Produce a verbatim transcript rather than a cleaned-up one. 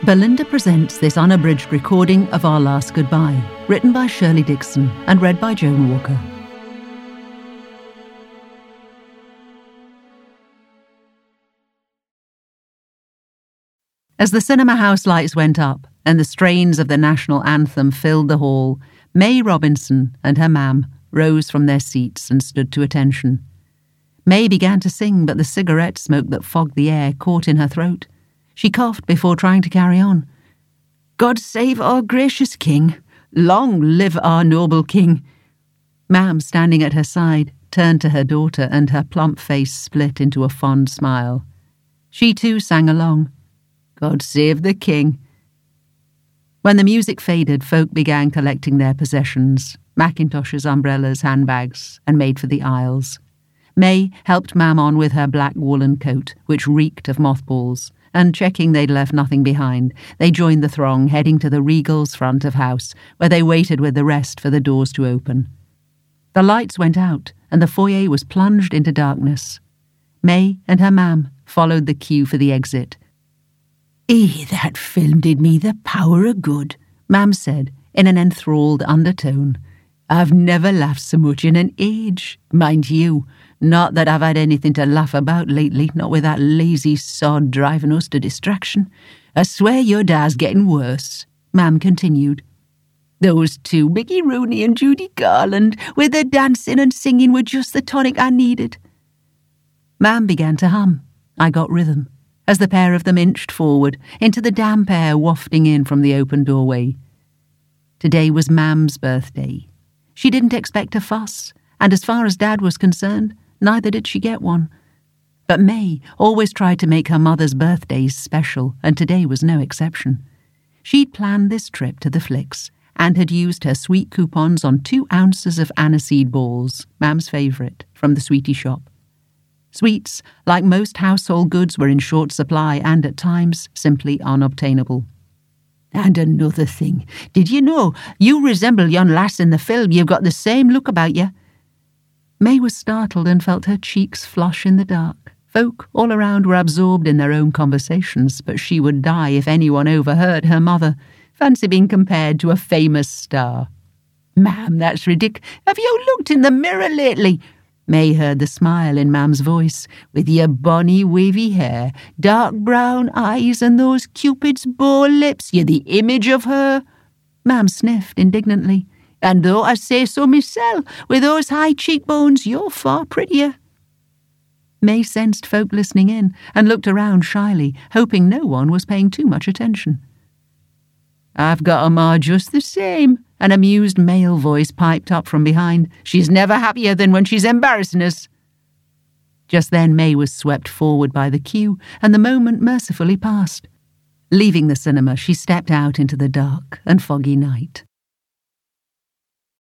Belinda presents this unabridged recording of Our Last Goodbye, written by Shirley Dixon and read by Joan Walker. As the cinema house lights went up and the strains of the national anthem filled the hall, May Robinson and her mam rose from their seats and stood to attention. May began to sing, but the cigarette smoke that fogged the air caught in her throat. She coughed before trying to carry on. "God save our gracious King! Long live our noble King!" Mam, standing at her side, turned to her daughter and her plump face split into a fond smile. She too sang along. "God save the King." When the music faded, folk began collecting their possessions, Macintoshes, umbrellas, handbags, and made for the aisles. May helped Mam on with her black woolen coat, which reeked of mothballs, and checking they'd left nothing behind, they joined the throng, heading to the Regal's front of house, where they waited with the rest for the doors to open. The lights went out, and the foyer was plunged into darkness. May and her mam followed the queue for the exit. "Eh, that film did me the power o' good," Mam said, in an enthralled undertone. "I've never laughed so much in an age, mind you. Not that I've had anything to laugh about lately, not with that lazy sod driving us to distraction. I swear your dad's getting worse," Mam continued. "Those two, Mickey Rooney and Judy Garland, with their dancing and singing were just the tonic I needed." Mam began to hum. I got rhythm, as the pair of them inched forward into the damp air wafting in from the open doorway. Today was Mam's birthday. She didn't expect a fuss, and as far as Dad was concerned, neither did she get one. But May always tried to make her mother's birthdays special, and today was no exception. She'd planned this trip to the Flicks, and had used her sweet coupons on two ounces of aniseed balls, Mam's favourite, from the sweetie shop. Sweets, like most household goods, were in short supply and, at times, simply unobtainable. "And another thing, did you know, you resemble yon lass in the film. You've got the same look about you." May was startled and felt her cheeks flush in the dark. Folk all around were absorbed in their own conversations, but she would die if anyone overheard her mother. Fancy being compared to a famous star. "Mam, that's ridiculous. Have you looked in the mirror lately?" May heard the smile in Mam's voice. "With your bonny wavy hair, dark brown eyes, and those Cupid's bow lips, you're the image of her." Mam sniffed indignantly. "And though I say so myself, with those high cheekbones, you're far prettier." May sensed folk listening in and looked around shyly, hoping no one was paying too much attention. "I've got a ma just the same," an amused male voice piped up from behind. "She's never happier than when she's embarrassing us." Just then May was swept forward by the queue, and the moment mercifully passed. Leaving the cinema, she stepped out into the dark and foggy night.